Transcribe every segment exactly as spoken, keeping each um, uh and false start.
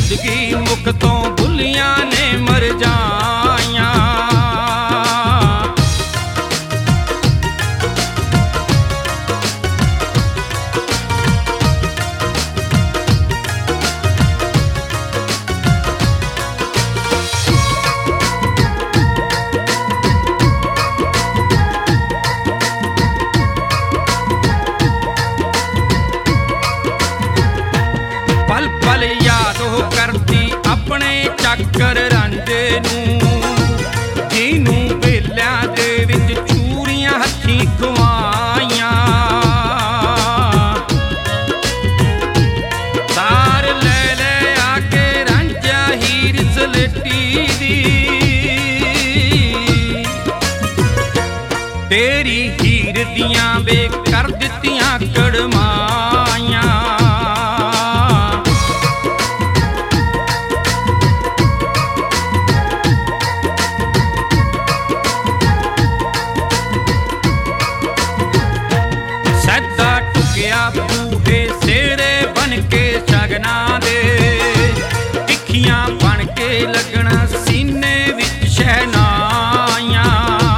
जिंदगी मुख तो भुलियां ने मर जाया। पल पल याद हो करती अपने चक्कर रांझे नूं, जिनूं बेलियां दे विच चूरियां हत्थीं खुआइयां। तार ले ले आके रांझा हीर सलेटी दी, तेरी हीर दियां वे कर दित्तियां कड़माइयां। सैदा टुकिया बूहे सेरे बन के शगना दे, तिखियां बन के लगना सीने विच शहनाइयां।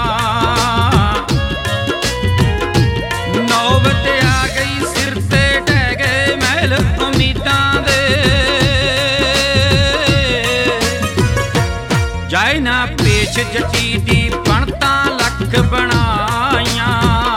नौबत आ गई सिर ते ढह गए महल उम्मीदां दे, जाए ना पेश जची दी बनता लख बनाइयां।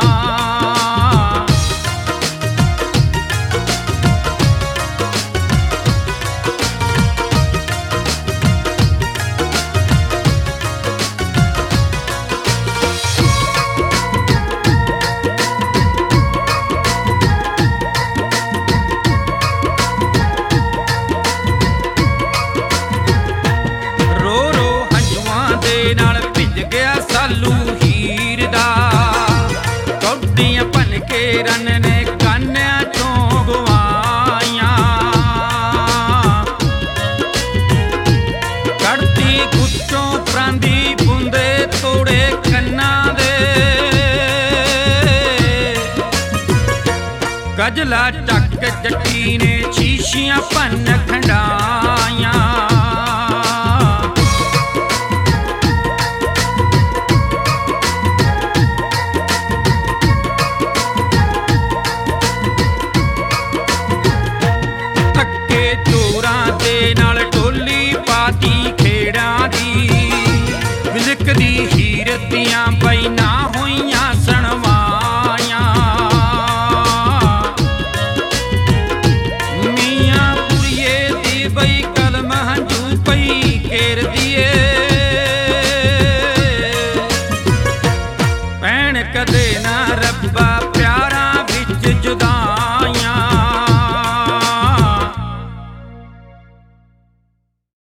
नाल भिज गया सालू हीर दा, कौडियां भन के रन ने कान्या चों गवाइयां। कड़ती गुच्चों परांदी बूंदे तोड़े कन्ना दे, गजला चक जट्टी ने शीशियां भन खंडाइयां।